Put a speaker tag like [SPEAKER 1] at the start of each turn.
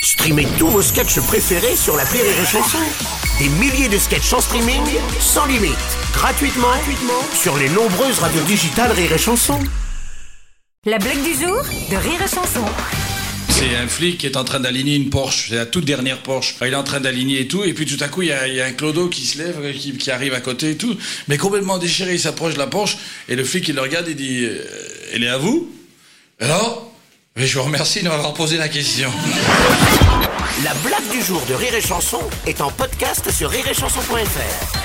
[SPEAKER 1] Streamez tous vos sketchs préférés sur l'appli Rire et Chanson. Des milliers de sketchs en streaming, sans limite, gratuitement sur les nombreuses radios digitales Rire et Chanson.
[SPEAKER 2] La blague du jour de Rire et Chanson.
[SPEAKER 3] C'est un flic qui est en train d'aligner une Porsche, c'est la toute dernière Porsche. Il est en train d'aligner et tout, et puis tout à coup, il y a un clodo qui se lève, qui arrive à côté et tout, mais complètement déchiré, il s'approche de la Porsche, et le flic, il le regarde, il dit « Elle est à vous ?» Alors, mais je vous remercie de m'avoir posé la question.
[SPEAKER 1] La blague du jour de Rire et Chanson est en podcast sur rireetchanson.fr.